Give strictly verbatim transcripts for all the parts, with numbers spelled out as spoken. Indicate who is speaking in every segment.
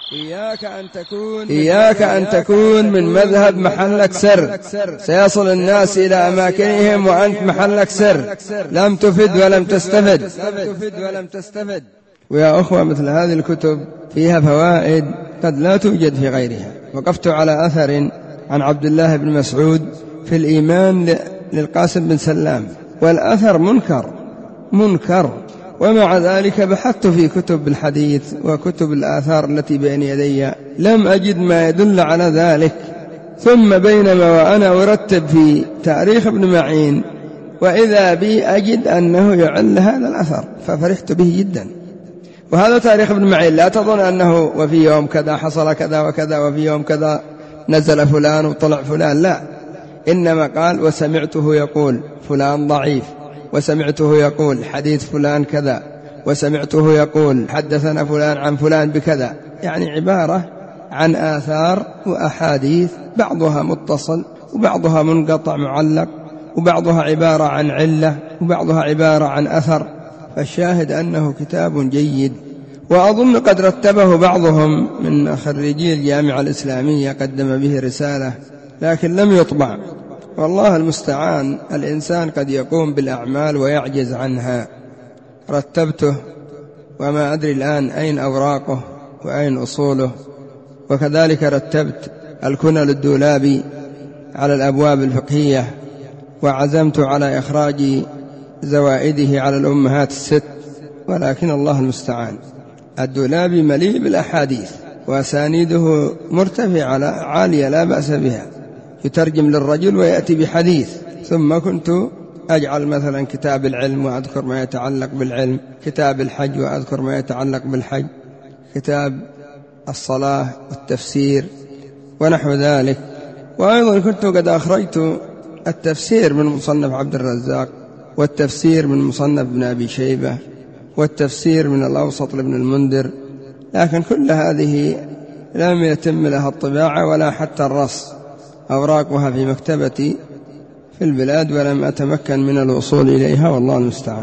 Speaker 1: إياك أن تكون إياك أن تكون من مذهب محلك سر، سيصل الناس إلى أماكنهم وأنت محلك سر، لم تفد ولم تستفد. ويا أخوة، مثل هذه الكتب فيها فوائد قد لا توجد في غيرها. وقفت على أثر عن عبد الله بن مسعود في الإيمان للقاسم بن سلام، والأثر منكر منكر ومع ذلك بحثت في كتب الحديث وكتب الآثار التي بين يدي لم أجد ما يدل على ذلك. ثم بينما وأنا أرتب في تاريخ ابن معين وإذا بي أجد أنه يعل هذا الأثر، ففرحت به جدا. وهذا تاريخ ابن معين، لا تظن أنه وفي يوم كذا حصل كذا وكذا وفي يوم كذا نزل فلان وطلع فلان، لا، إنما قال وسمعته يقول فلان ضعيف، وسمعته يقول حديث فلان كذا، وسمعته يقول حدثنا فلان عن فلان بكذا. يعني عبارة عن آثار وأحاديث، بعضها متصل وبعضها منقطع معلق، وبعضها عبارة عن علة وبعضها عبارة عن أثر. فالشاهد أنه كتاب جيد، وأظن قد رتبه بعضهم من خريجي الجامعة الإسلامية، قدم به رسالة لكن لم يطبع. والله المستعان، الإنسان قد يقوم بالأعمال ويعجز عنها. رتبته وما أدري الآن أين أوراقه وأين أصوله. وكذلك رتبت الكنى للدولابي على الأبواب الفقهية، وعزمت على إخراج زوائده على الأمهات الست، ولكن الله المستعان. الدولابي مليء بالأحاديث وأسانيده مرتفعة عالية لا بأس بها، يترجم للرجل ويأتي بحديث. ثم كنت أجعل مثلا كتاب العلم وأذكر ما يتعلق بالعلم، كتاب الحج وأذكر ما يتعلق بالحج، كتاب الصلاة والتفسير ونحو ذلك. وأيضا كنت قد أخرجت التفسير من مصنف عبد الرزاق، والتفسير من مصنف ابن أبي شيبة، والتفسير من الأوسط لابن المنذر، لكن كل هذه لم يتم لها الطباعة ولا حتى الرص. أوراقها في مكتبتي في البلاد ولم أتمكن من الوصول إليها، والله المستعان.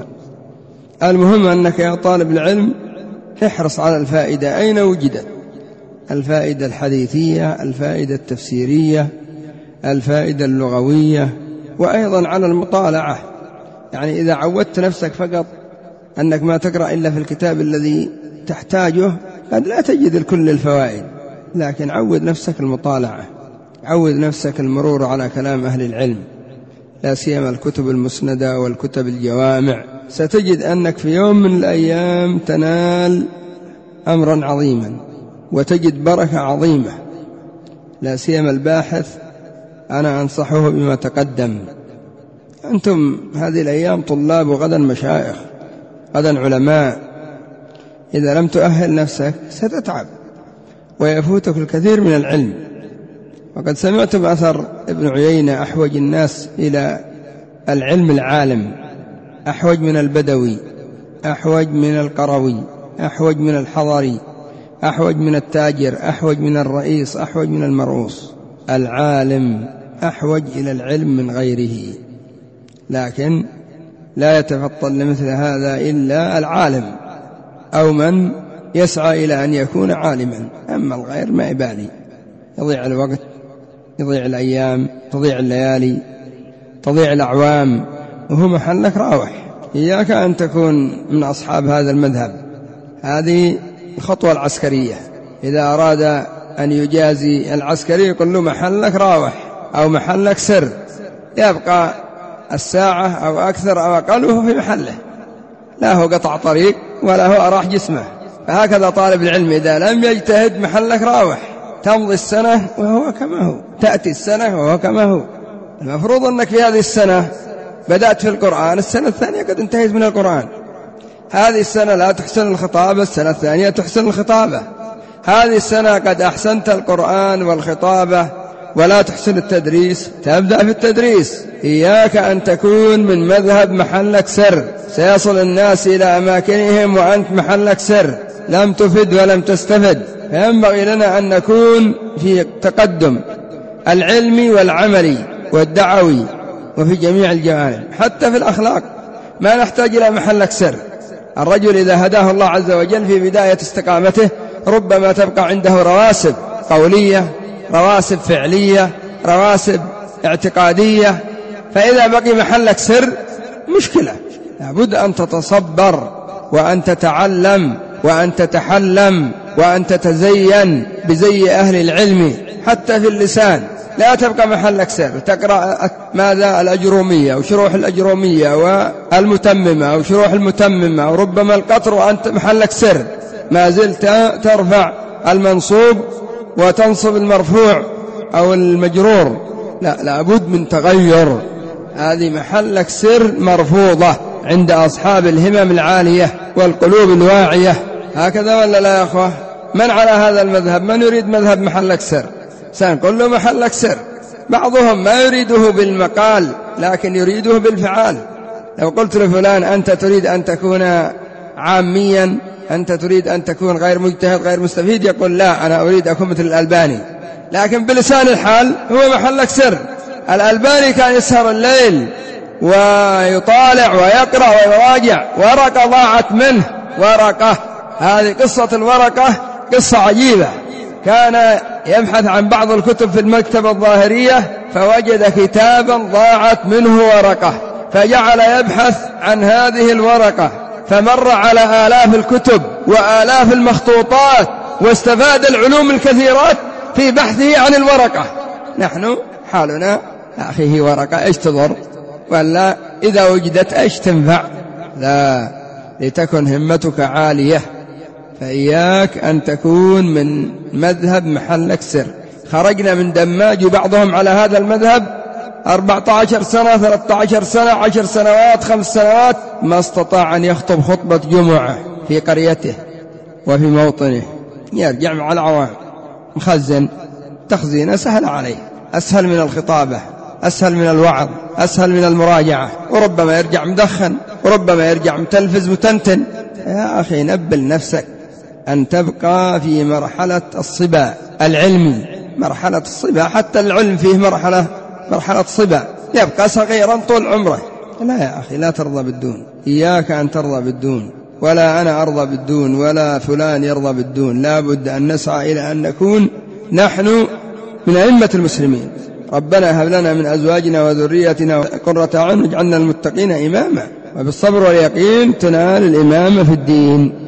Speaker 1: المهم أنك يا طالب العلم احرص على الفائدة أين وجدت، الفائدة الحديثية، الفائدة التفسيرية، الفائدة اللغوية، وأيضا على المطالعة. يعني إذا عودت نفسك فقط أنك ما تقرأ إلا في الكتاب الذي تحتاجه قد لا تجد الكل الفوائد، لكن عود نفسك المطالعة، عود نفسك المرور على كلام أهل العلم، لا سيما الكتب المسندة والكتب الجوامع. ستجد أنك في يوم من الأيام تنال أمرا عظيما وتجد بركة عظيمة، لا سيما الباحث. أنا أنصحه بما تقدم. أنتم هذه الأيام طلاب وغدا مشايخ، غدا علماء. إذا لم تؤهل نفسك ستتعب ويفوتك الكثير من العلم. وقد سمعتم أثر ابن عيينة: أحوج الناس إلى العلم العالم، أحوج من البدوي، أحوج من القروي، أحوج من الحضري، أحوج من التاجر، أحوج من الرئيس، أحوج من المرؤوس. العالم أحوج إلى العلم من غيره، لكن لا يتفطن لمثل هذا إلا العالم أو من يسعى إلى أن يكون عالما. أما الغير ما يبالي، يضيع الوقت، يضيع الأيام، تضيع الليالي، تضيع الأعوام، وهو محلك راوح. إياك أن تكون من أصحاب هذا المذهب. هذه الخطوة العسكرية. إذا أراد أن يجازي العسكري يقول له محلك راوح أو محلك سر، يبقى الساعة أو أكثر أو أقل وهو في محله، لا هو قطع طريق ولا هو أراح جسمه. فهكذا طالب العلم إذا لم يجتهد محلك راوح، تمضي السنة وهو كما هو، تأتي السنة وهو كما هو. المفروض أنك في هذه السنة بدأت في القرآن، السنة الثانية قد انتهيت من القرآن. هذه السنة لا تحسن الخطابة، السنة الثانية تحسن الخطابة. هذه السنة قد أحسنت القرآن والخطابة ولا تحسن التدريس، تبدأ في التدريس. إياك أن تكون من مذهب محلك سر، سيصل الناس إلى أماكنهم وأنت محلك سر، لم تفد ولم تستفد. فينبغي لنا أن نكون في تقدم العلمي والعملي والدعوي وفي جميع الجوانب، حتى في الأخلاق ما نحتاج إلى محلك سر. الرجل إذا هداه الله عز وجل في بداية استقامته ربما تبقى عنده رواسب قولية، رواسب فعلية، رواسب اعتقادية، فإذا بقي محلك سر مشكلة. لابد أن تتصبر وأن تتعلم وأن تتحلم وأن تتزين بزي أهل العلم حتى في اللسان. لا تبقى محلك سر تقرأ ماذا الأجرومية وشروح الأجرومية والمتممة وشروح المتممة وربما القطر وأنت محلك سر ما زلت ترفع المنصوب وتنصب المرفوع أو المجرور. لا، لابد من تغير. هذه محلك سر مرفوضة عند أصحاب الهمم العالية والقلوب الواعية. هكذا ولا لا يا أخوة؟ من على هذا المذهب؟ من يريد مذهب محلك سر؟ سنقول له محلك سر. بعضهم ما يريده بالمقال لكن يريده بالفعال. لو قلت لفلان أنت تريد أن تكون عاميا، أنت تريد أن تكون غير مجتهد غير مستفيد، يقول لا أنا أريد أكون مثل الألباني، لكن بلسان الحال هو محلك سر. الألباني كان يسهر الليل ويطالع ويقرأ ويراجع، ورقة ضاعت منه، ورقة. هذه قصة الورقة قصة عجيبة. كان يبحث عن بعض الكتب في المكتبة الظاهرية فوجد كتابا ضاعت منه ورقة، فجعل يبحث عن هذه الورقة، فمر على آلاف الكتب وآلاف المخطوطات واستفاد العلوم الكثيرات في بحثه عن الورقة. نحن حالنا أخيه ورقة إيش تضر؟ ولا إذا وجدت إيش تنفع؟ لا، لتكن همتك عالية، فإياك أن تكون من مذهب محلك سر. خرجنا من دماج بعضهم على هذا المذهب أربعة عشر سنة، ثلاثة عشر سنة، عشر سنوات، خمس سنوات، ما استطاع أن يخطب خطبة جمعة في قريته وفي موطنه، يرجع مع العوام مخزن. تخزينه سهل عليه، أسهل من الخطابة، أسهل من الوعظ، أسهل من المراجعة، وربما يرجع مدخن، وربما يرجع متلفز متنتن. يا أخي نبل نفسك أن تبقى في مرحلة الصبا العلمي، مرحلة الصبا. حتى العلم فيه مرحلة مرحلة صبا، يبقى صغيرا طول عمره. لا يا أخي، لا ترضى بالدون، إياك أن ترضى بالدون، ولا أنا أرضى بالدون ولا فلان يرضى بالدون. لا بد أن نسعى إلى أن نكون نحن من أئمة المسلمين. ربنا هب لنا من أزواجنا وذريتنا قرة أعين واجعلنا المتقين إماما، وبالصبر واليقين تنال الإمامة في الدين.